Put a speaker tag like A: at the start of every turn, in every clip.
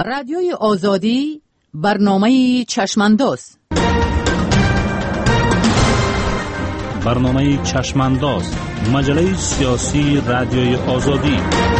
A: رادیوی آزادی برنامه چشمانداز.
B: برنامه چشمانداز، مجله سیاسی رادیوی آزادی.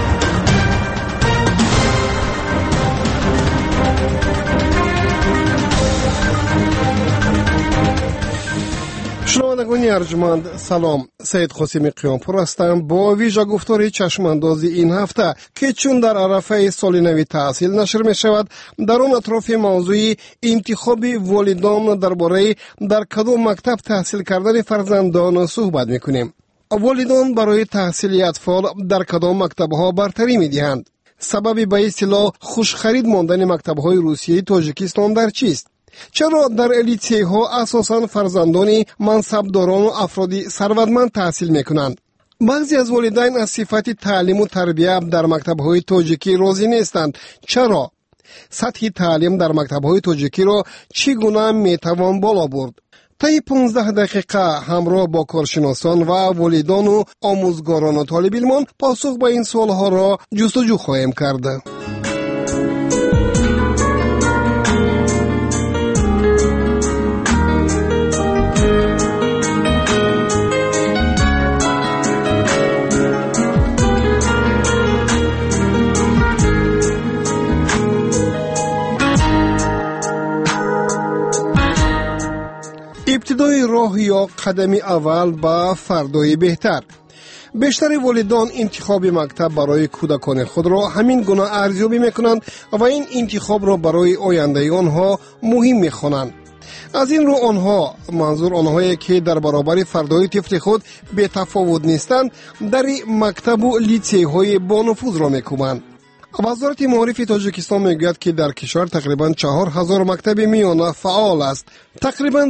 C: شنوندگان ارجمند، سلام. سید قاسمی قیامپور هستم با ویژه گفتار چشماندازی این هفته که چون در عرفه سال نوی تحصیل نشر می شود، در آن اطراف موضوع انتخاب والدان درباره در کدام مکتب تحصیل کردن فرزندان صحبت می کنیم. والدان برای تحصیل اطفال در کدام مکتب‌ها برتری می دهند؟ سبب به اصطلاح خوش خرید ماندن مکتب‌های روسیه تاجیکستان در چیست؟ چرا در لیسی‌ها اساساً فرزندان منصبداران و افراد ثروتمند تحصیل می‌کنند؟ بعضی از والدین از صفت تعلیم و تربیت در مکتب‌های تاجیکی راضی نیستند. چرا؟ سطح تعلیم در مکتب‌های تاجیکی را چگونه می‌توان بالا برد؟ طی 15 دقیقه همراه با کارشناسان و والدان و آموزگاران و طالب علمان پاسخ به این سوال‌ها را جستجو خواهیم کرد. ابتدای راه یا قدم اول به فردای بهتر. بیشتر والدان انتخاب مکتب برای کودکان خود را همین گونه ارزیابی میکنند و این انتخاب را برای آینده آنها مهم میخوانند. از این رو آنها، منظور آنهایی که در برابر فردای طفل خود به تفاوت نیستند، در مکتب و لیسی‌های با نفوذ را میکوبند. وزارت معارف تاجیکستان میگوید که در کشور تقریباً 4000 مکتب میانه فعال است. تقریباً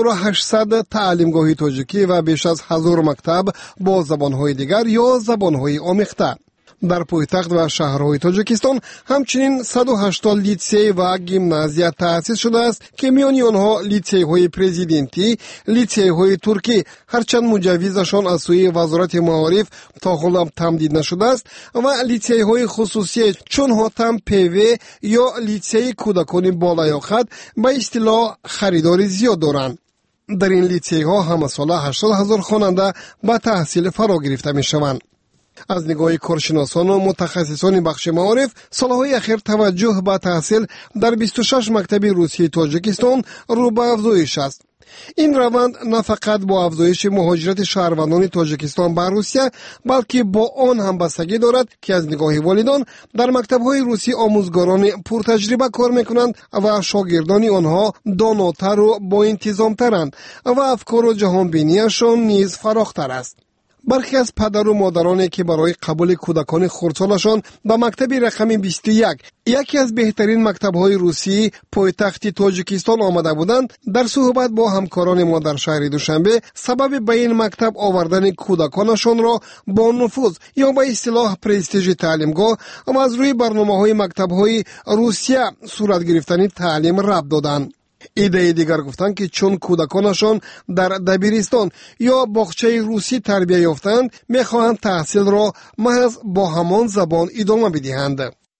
C: 2800 تعلیمگاه تاجیکی و بیش از 1000 مکتب با زبانهای دیگر یا زبانهای آمیخته. در پایتخت و شهرهای تاجیکستان همچنین 180 لیسه و گیمنازیا تأسیس شده است که میان آنها لیسه های پرزیدنتی، لیسه های ترکی، هرچند مجوزشان از سوی وزارت معارف تا حالا تمدید نشده است، و لیسه های خصوصی چون هاتم پیوی یا لیسه کودکان بالایاخد به اصطلاح خریدار زیاد دارند. در این لیسه ها همه ساله 80,000 خواننده به تحصیل فرا گرفته می شوند. از نگاه کارشناسان و متخصصان بخش معارف، سالهای اخیر توجه به تحصیل در 26 مکتب روسیه تاجیکستان رو به افزایش است. این روند نه فقط با افزایش مهاجرت شهروندان تاجیکستان به روسیه، بلکه با آن هم بستگی دارد که از نگاه والدان در مکتب‌های روسی آموزگاران پرتجربه کار می‌کنند و شاگردان آنها داناتر و با انتظام‌ترند و افکار و جهانبینیشان نیز فراختر است. برخی از پدر و مادرانی که برای قبول کودکان خردسالشان به مکتب رقم 21، یکی از بهترین مکتب‌های روسی پایتخت تاجیکستان آمده بودند، در صحبت با همکاران ما در شهر دوشنبه سبب به این مکتب آوردن کودکانشان را با نفوذ یا به اصطلاح پرستیژ تعلیمگاه و از روی برنامه‌های مکتب‌های روسیه صورت گرفتن تعلیم ربط دادند. ایده دیگر گفتند که چون کودکانشان در دبیرستان یا باغچه روسی تربیت یافتند، میخواهند تحصیل را محض با همان زبان ادامه بدهند.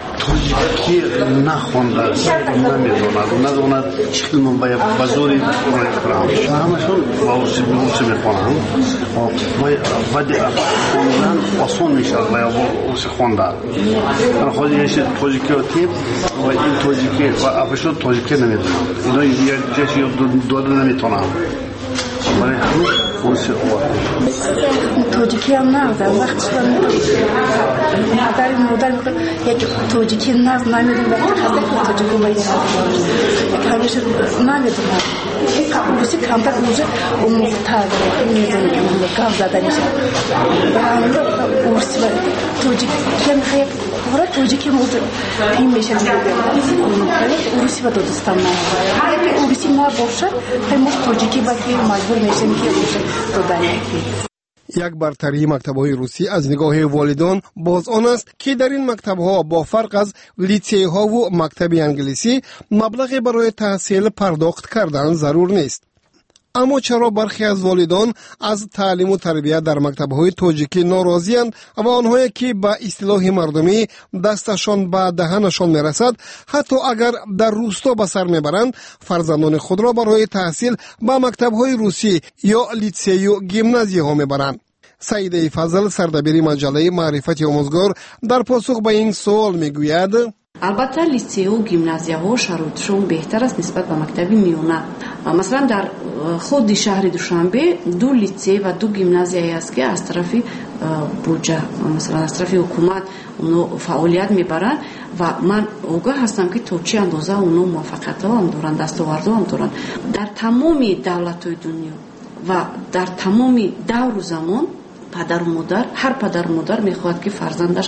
D: تاجیکی نخوانده، نداند چه من باید بزوری کنم. همشون روسی میخوانند و خوندن آسان میشه باید روسی خواندن. من خواهد یه تاجیکی رو تیم و این تاجیکی و افشون تاجیکی نمیدونم. اینا یک جشی داده نمیتونم. برای همه روسی خوانده.
E: تاجیکی هم نردم. وقتی شدم مادر میکنم یک تاجیکی نمیدونم. وقتی خسته تاجیکی باید یک همیشه نمیدونم. روسی کمتر اونجا اموزتر داره. میزنی که اونجا گام زده میشه. و همونجا روسی و تاجیکی هم خیلی برای تاجیکی موضوع این میشه روسی و دادستان نه. روسی نباشه همش تاجیکی باید مجبور میشیم که روسی دادن.
C: یک برتری مکتب‌های روسی از نگاه والدان باز آن است که در این مکتب‌ها با فرق از لیسی‌ها و مکتب انگلیسی مبلغی برای تحصیل پرداخت کردن ضرور نیست. اما چرا برخی از والدان از تعلیم و تربیت در مکتب‌های تاجیکی ناراضی‌اند و آنهایی که به اصطلاح مردمی دستشان به دهنشان میرسد حتی اگر در روستا به سر میبرند فرزندان خود را برای تحصیل به مکتب‌های روسی یا لیسه و گیمنازیه ها میبرند؟ سعیده فضل سردبیر مجله معرفت آموزگار در پاسخ به این سوال میگوید:
F: البته لیسه و گیمنازیه ها شرایطشون بهتر است نسبت به مکتبی میونه. مثلا در خود شهر دوشنبه 2 لیسه و 2 گیمنازیه است که از طرف بودجه مثلا از طرف حکومت اونو فعالیت میبرن و من آگاه هستم که تا چه اندازه اونو موفقیت ها هم دارن، دستاورد هم دارن. در تمام دولت های دنیا و در تمام دور و زمان پدر و مادر، هر پدر و مادر میخواد که فرزندش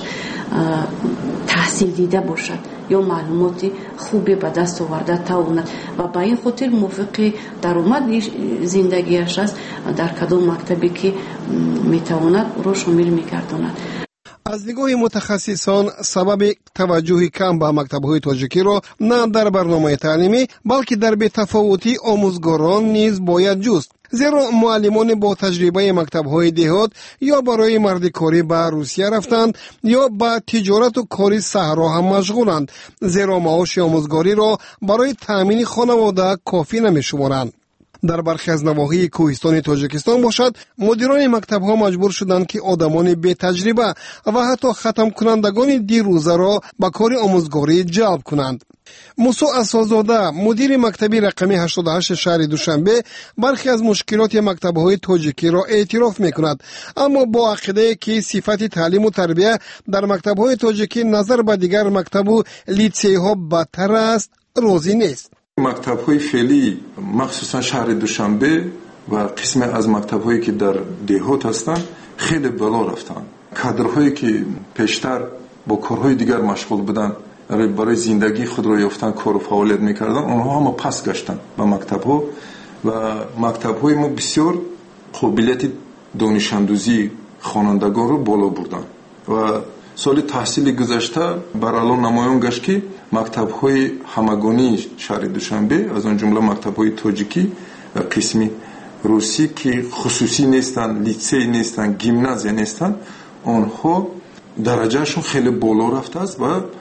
F: تحصیل دیده باشد یا معلومات خوبی به دست آورده تواند و به این خاطر موافق درآمد زندگیش است در کدام مکتبی که میتواند او را شامل میگرداند.
C: از نگاه متخصصان سبب توجه کم به مکتب‌های تاجیکی را نه در برنامه تعلیمی بلکه در بی‌تفاوتی آموزگاران نیز باید جست. زیرا معلمان با تجربه مکتب‌های دهات یا برای مردکاری به روسیه رفتند یا به تجارت و کاری صحرا هم مشغولند، زیرا معاش آموزگاری را برای تأمین خانواده کافی نمی‌شمارند. در برخی از نواحی کوهستان تاجیکستان باشد مدیران مکتب‌ها مجبور شدند که آدمان بی تجربه و حتی ختم کنندگان دیروزه را به کار آموزگاری جلب کنند. موسی اسازاده مدیر مکتبی رقمی 88 شهر دوشنبه برخی از مشکلات مکتب‌های تاجیکی را اعتراف می‌کند، اما با عقیده که صفت تعلیم و تربیت در مکتب‌های تاجیکی نظر به دیگر مکتب و لیسه‌ها بدتر است راضی نیست.
G: مکتب‌های فعلی مخصوصا شهر دوشنبه و قسم از مکتب‌هایی که در دهات هستند خیلی بالا رفتند. کادرهایی که پیشتر با کارهای دیگر مشغول بودند برای زندگی خود را یافتن کار و فعالیت می‌کردند، آنها هم پس گشتند به مکتب‌ها و مکتب‌های ما بسیار قابلیت دانش‌اندوزی خوانندگان را بالا بردند و سال تحصیل گذشته بر الان نمایان گشت که مکتب‌های همگانی شهر دوشنبه از آن جمله مکتب‌های تاجیکی و قسمی روسی که خصوصی نیستند، لیسه نیستند، گیمنازیه نیستند، آنها درجهشون خیلی بالا رفته است و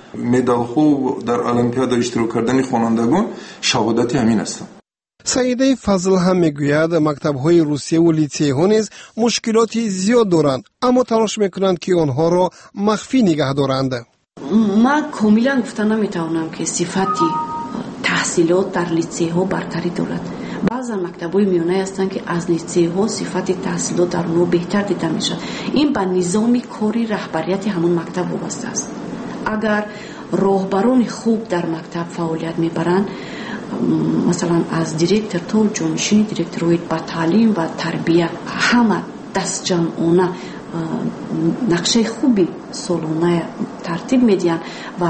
G: مدال‌ها در المپیاد اشتراک کردن خوانندگان شهادت همین هستند.
C: سعیده فضل هم میگوید مکتب‌های روسیه و لیسه‌ها نیز مشکلاتی زیاد دارند، اما تلاش میکنند که آنها را مخفی نگه دارند.
F: من کاملا گفتن نمیتوانم که صفتی تحصیلات در لیسه‌ها برتری دارد. بعضا مکتب‌های میانه هستند که از لیسه‌ها صفت تحصیلات در اونها بهتر دیده میشد. این به نظام کاری رهبریت همون مکتب وابسته است. اگر راهبران خوب در مکتب فعالیت میبرند، مثلا از دیرکتور تا جانشین دیرکتورهای با تعلیم و تربیت همه دست جمعانه نقشه خوبی سالانه ترتیب میدین و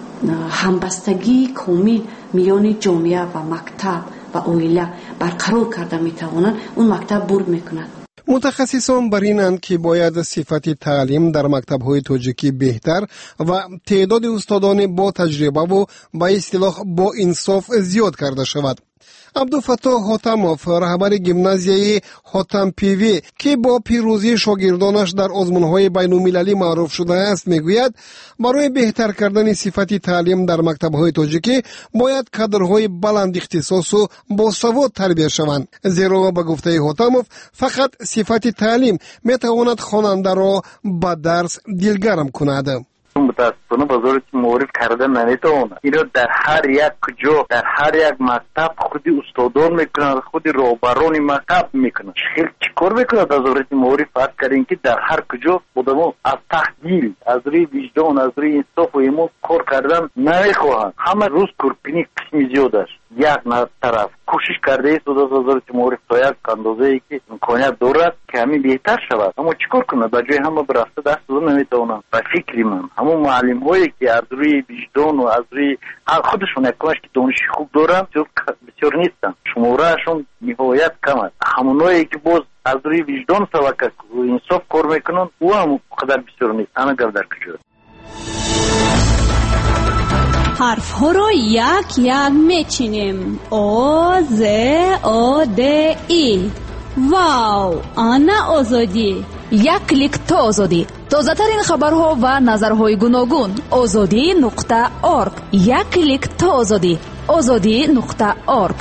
F: همبستگی کامل میان جامعه و مکتب و عائله برقرار کرده میتوانند، اون مکتب برد میکند.
C: متخصصان بر اینند که باید صفت تعلیم در مکتب‌های تاجیکی بهتر و تعداد استادان با تجربه و به اصطلاح با انصاف زیاد کرده شود. عبدالفتاح حاتموف رهبر گیمنازیه حاتم پیوی که با پیروزی شاگردانش در آزمون‌های بین‌المللی معروف شده است میگوید برای بهتر کردن صفت تعلیم در مکتب‌های تاجیکی باید کادرهای بلند اختصاص و باسواد تربیت شوند، زیرا به گفته حاتموف فقط صفت تعلیم میتواند خواننده را به درس دلگرم کند.
H: متاسفانه بازار معرف کرده نمیتونه. اینو در هر یک کجا در هر یک مکتب خودی استادان میکنن، خودی راهبران مکتب میکنن. خیلی چیکار میکنه وزارت معرف؟ فرض کردین که در هر کجا خودمون از تحلیل، از روی وجدان، از روی انصاف و ایمان کار کردن نمیخواهند. همه روز کورپینی قسمی زیادش یک طرف کوشش کرده است وزارت معرف تا یک اندازه ای که امکانیت دارد که همین بهتر شود، اما چیکار کنه؟ به جای همه برفته دست دادن نمیتونن. و فکری من همون معلم هایی که از روی وجدان و از روی خودشون یکانش که دانشی خوب دارن بسیار نیستن، شمارهشون نهایت کم است. همونایی که باز از روی وجدان توکل و انصاف کار میکنن او هم قدر بسیار نیست. انا گردر کجا
I: حرف ها رو یک یک میچینیم. او ز او د ای. واو، آنا آزادی.
A: یک کلیک تا آزادی. تازه ترین خبرها و نظرهای گوناگون. azadi.org. یک کلیک تا آزادی. azadi.org.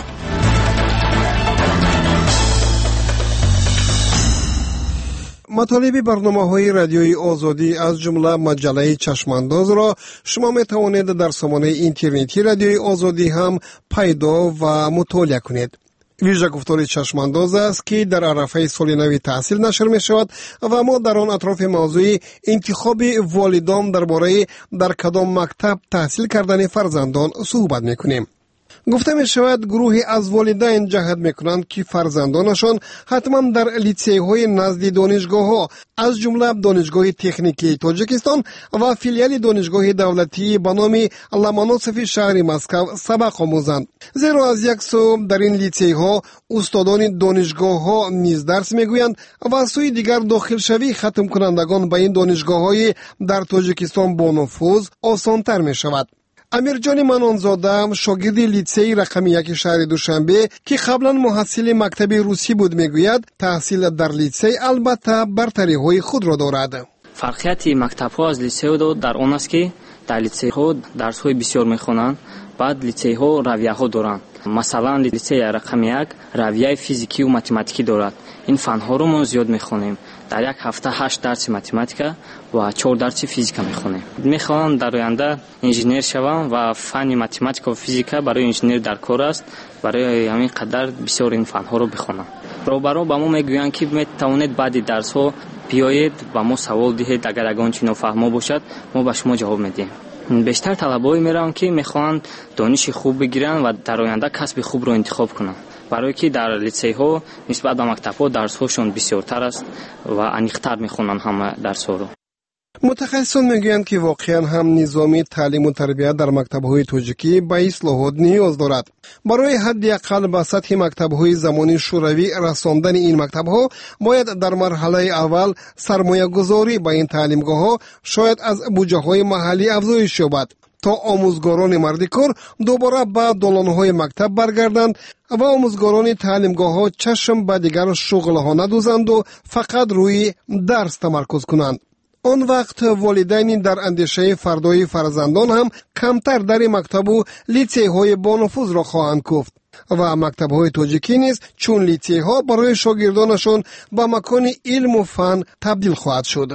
C: مطالب برنامه‌های رادیوی آزادی از جمله مجله چشمانداز را شما می توانید در سامانه اینترنتی رادیوی آزادی هم پیدا و مطالعه کنید. ویژه گفتار چشمانداز است که در عرفه سال نو تحصیل نشر می شود و ما در آن اطراف موضوع انتخاب والدان درباره در کدام مکتب تحصیل کردن فرزندان صحبت می کنیم. گفته می شود گروهی از والدین جهت می کنند که فرزندانشان حتما در لیسی‌های نزد دانشگاه ها از جمله دانشگاه تکنیکی تاجیکستان و فیلیال دانشگاه دولتی به نام لامانوسوف شهر مسکو سبق آموزند. زیرا از یک سو در این لیسی‌ها استادان دانشگاه ها نیز درس می گویند و از سوی دیگر داخل شوی ختم کنندگان به این دانشگاه های در تاجیکستان با نفوذ آسانتر می شود. امیرجان منانزاده شاگرد لیسه رقم 1 شهر دوشنبه که قبلا محصل مکتب روسی بود میگوید تحصیل در لیسه البته برتری های خود را دارد.
J: فرقیت مکتب ها از لیسه ها در آن است که در لیسه ها درس های بسیار میخوانند، بعد لیسه ها رویه ها دارند. مثلا لیسه رقم 1 رویه فیزیکی و متماتیکی دارد. این فن ها رو ما زیاد میخوانیم. در یک هفته 8 درس متماتیکا و 4 درس فیزیکا میخوانیم. میخوام در آینده انجینیر شوم و فن متماتیکا و فیزیکا برای انجینیر در کار است. برای همین قدر بسیار این فن ها رو بخونم. روبرو با ما میگویند که میتوانید بعد درس ها بیایید و ما سوال دهید، اگر اگه چیزی نفهمه باشد ما به شما جواب میدیم. بیشتر طلبه‌ای میرن که میخوان دانش خوب بگیرن و در آینده کسب خوب رو انتخاب کنن. برای که در لیسه ها نسبت به مکتب ها درس هاشون بسیارتر است و عمیق‌تر میخونن همه درس ها رو.
C: متخصصان میگویند که واقعا هم نظام تعلیم و تربیت در مکتب‌های تاجیکی به اصلاحات نیاز دارد. برای حداقل به سطح مکتب‌های زمان شوروی رساندن این مکتب‌ها باید در مرحله اول سرمایه‌گذاری به این تعلیمگاه‌ها شاید از بودجه‌های محلی افزایش یابد تا آموزگاران مرد کار دوباره به دالان‌های مکتب برگردند و آموزگاران تعلیمگاه‌ها چشم به دیگر شغل‌ها ندوزند و فقط روی درس تمرکز کنند. آن وقت والدین در اندیشه فردای فرزندان هم کمتر در مکتب و لیسه‌های با نفوذ را خواهند گفت و مکتب‌های تاجیکی نیز چون لیسه‌ها برای شاگردانشان به مکان علم و فن تبدیل خواهد شد.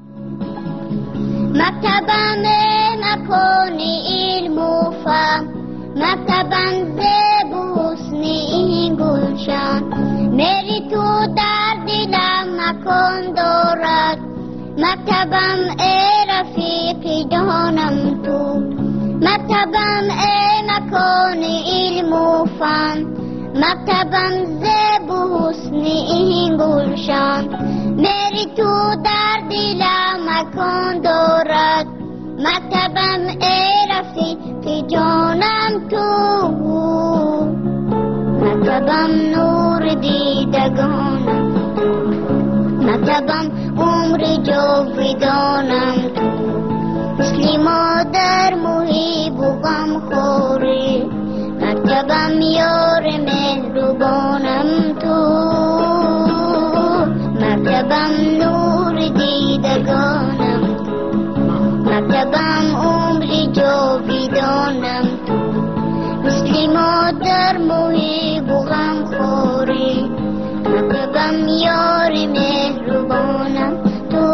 K: مکتبم مکان علم و فن، مکتبم زبوسنی گلشن، میری تو در دلم مکان دارد. مکتبم ای رفیق جانم تو، مکتبم ای مکان علم و فن، مکتبم زیب و حسن گلشن، میری تو در دلم مکان دارد. مکتبم ای رفیق جانم تو، مکتبم نور دیدگانم، مکتبم عمر جاودانم تو، مثل مادر محیب و غم خوری. مکتبم یار مهربانم تو، مکتبم نور دیدگانم تو، مکتبم عمر جاودانم تو، مثل مادر محیب و غم خوری. مکتبم یار مهربانم تو.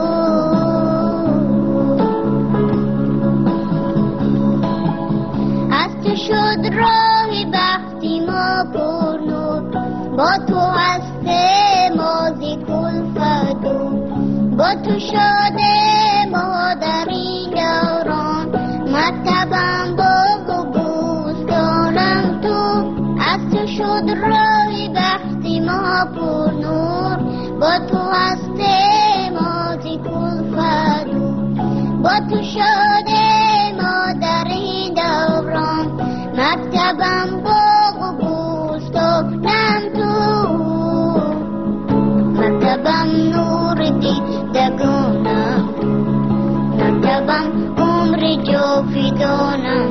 K: از تو شد راه بختی ما پر نور، با تو هست مازی کلفت و با تو شده ما در این دوران. مکتبم باغ و بوستانم تو، از تو شد راه بختی ما پر نور، با تو هست مازی کلفت و با تو شده ما در این دوران. مکتبم باغ و بوستانم تو، مکتبم نور دیدگانم، مکتبم عمر جاودانم.